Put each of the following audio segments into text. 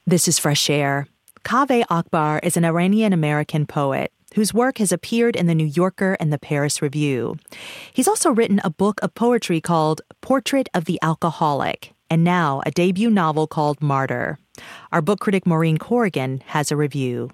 This is Fresh Air. Kaveh Akbar is an Iranian-American poet whose work has appeared in The New Yorker and the Paris Review. He's also written a book of poetry called Portrait of the Alcoholic, and now a debut novel called Martyr. Our book critic Maureen Corrigan has a review.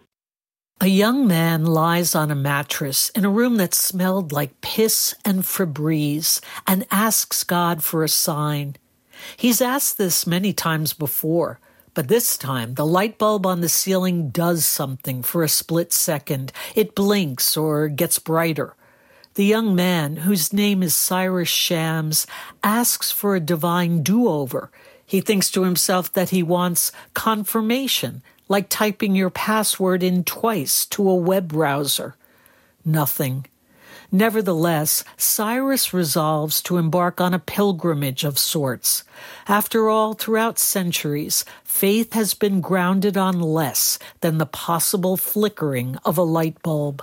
A young man lies on a mattress in a room that smelled like piss and Febreze and asks God for a sign. He's asked this many times before, but this time the light bulb on the ceiling does something for a split second. It blinks or gets brighter. The young man, whose name is Cyrus Shams, asks for a divine do-over. He thinks to himself that he wants confirmation, like typing your password in twice to a web browser. Nothing. Nevertheless, Cyrus resolves to embark on a pilgrimage of sorts. After all, throughout centuries, faith has been grounded on less than the possible flickering of a light bulb.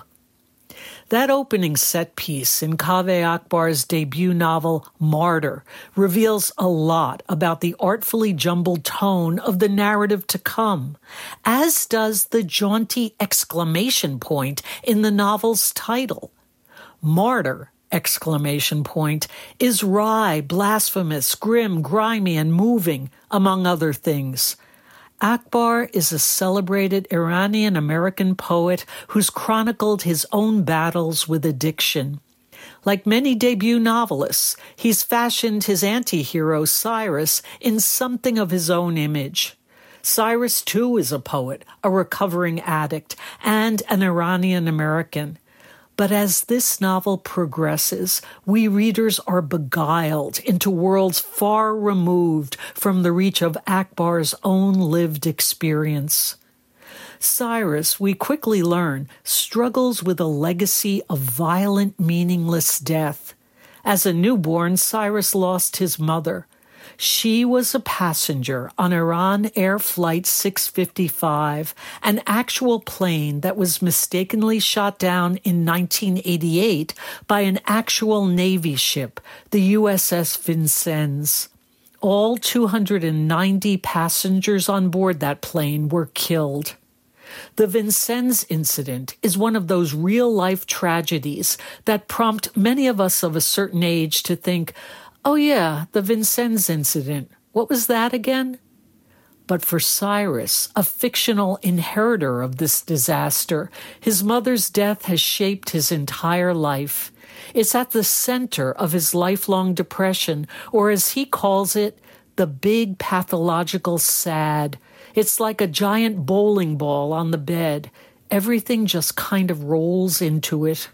That opening set piece in Kaveh Akbar's debut novel, Martyr, reveals a lot about the artfully jumbled tone of the narrative to come, as does the jaunty exclamation point in the novel's title. Martyr, exclamation point, is wry, blasphemous, grim, grimy, and moving, among other things. Akbar is a celebrated Iranian-American poet who's chronicled his own battles with addiction. Like many debut novelists, he's fashioned his anti-hero Cyrus in something of his own image. Cyrus, too, is a poet, a recovering addict, and an Iranian-American. But as this novel progresses, we readers are beguiled into worlds far removed from the reach of Akbar's own lived experience. Cyrus, we quickly learn, struggles with a legacy of violent, meaningless death. As a newborn, Cyrus lost his mother. She was a passenger on Iran Air Flight 655, an actual plane that was mistakenly shot down in 1988 by an actual Navy ship, the USS Vincennes. All 290 passengers on board that plane were killed. The Vincennes incident is one of those real-life tragedies that prompt many of us of a certain age to think, oh yeah, the Vincennes incident. What was that again? But for Cyrus, a fictional inheritor of this disaster, his mother's death has shaped his entire life. It's at the center of his lifelong depression, or as he calls it, the big pathological sad. It's like a giant bowling ball on the bed. Everything just kind of rolls into it.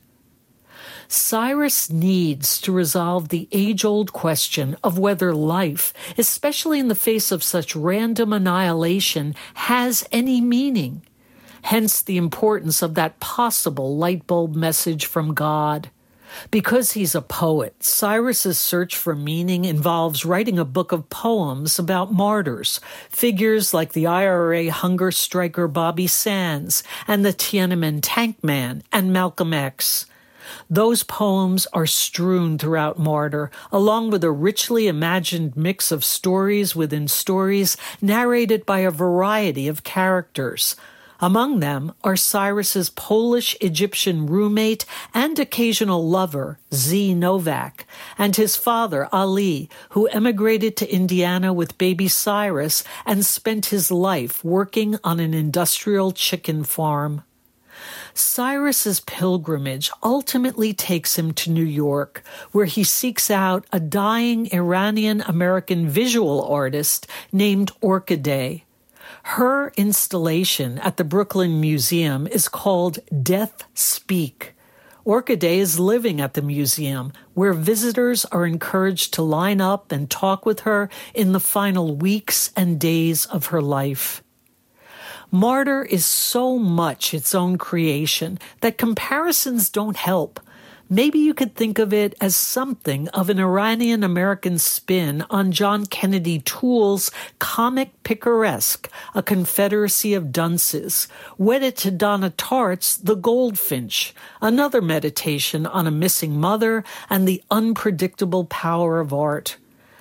Cyrus needs to resolve the age-old question of whether life, especially in the face of such random annihilation, has any meaning. Hence the importance of that possible light bulb message from God. Because he's a poet, Cyrus's search for meaning involves writing a book of poems about martyrs, figures like the IRA hunger striker Bobby Sands and the Tiananmen tank man and Malcolm X. Those poems are strewn throughout Martyr, along with a richly imagined mix of stories within stories narrated by a variety of characters. Among them are Cyrus's Polish-Egyptian roommate and occasional lover, Z. Novak, and his father, Ali, who emigrated to Indiana with baby Cyrus and spent his life working on an industrial chicken farm. Cyrus's pilgrimage ultimately takes him to New York, where he seeks out a dying Iranian-American visual artist named Orchidea. Her installation at the Brooklyn Museum is called Death Speak. Orchidea is living at the museum, where visitors are encouraged to line up and talk with her in the final weeks and days of her life. Martyr is so much its own creation that comparisons don't help. Maybe you could think of it as something of an Iranian-American spin on John Kennedy Toole's comic picaresque, A Confederacy of Dunces, wedded to Donna Tartt's The Goldfinch, another meditation on a missing mother and the unpredictable power of art.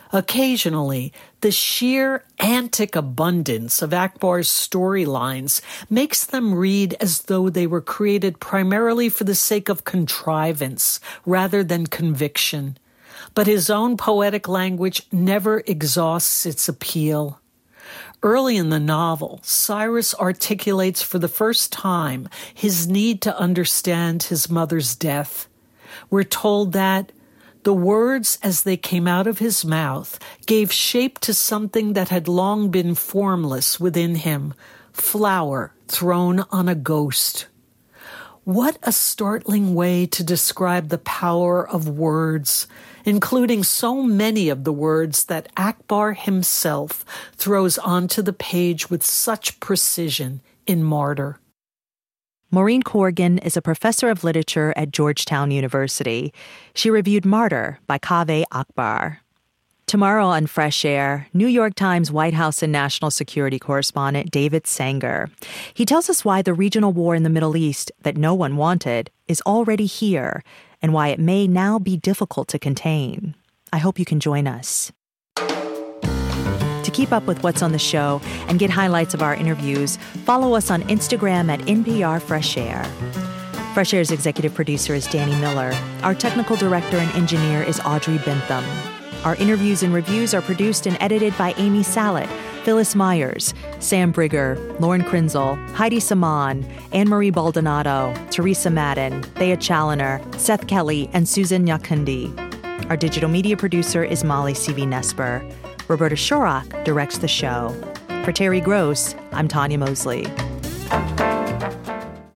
Occasionally, the sheer antic abundance of Akbar's storylines makes them read as though they were created primarily for the sake of contrivance rather than conviction. But his own poetic language never exhausts its appeal. Early in the novel, Cyrus articulates for the first time his need to understand his mother's death. We're told that the words as they came out of his mouth gave shape to something that had long been formless within him, flour thrown on a ghost. What a startling way to describe the power of words, including so many of the words that Akbar himself throws onto the page with such precision in Martyr. Maureen Corrigan is a professor of literature at Georgetown University. She reviewed Martyr by Kaveh Akbar. Tomorrow on Fresh Air, New York Times White House and National Security Correspondent David Sanger. He tells us why the regional war in the Middle East that no one wanted is already here and why it may now be difficult to contain. I hope you can join us. To keep up with what's on the show and get highlights of our interviews, follow us on Instagram at NPR Fresh Air. Fresh Air's executive producer is Danny Miller. Our technical director and engineer is Audrey Bentham. Our interviews and reviews are produced and edited by Amy Salet, Phyllis Myers, Sam Brigger, Lauren Krenzel, Heidi Saman, Anne-Marie Baldonado, Teresa Madden, Thea Challoner, Seth Kelly, and Susan Nyakundi. Our digital media producer is Molly C.V. Roberta Shorrock directs the show. For Terry Gross, I'm Tanya Mosley.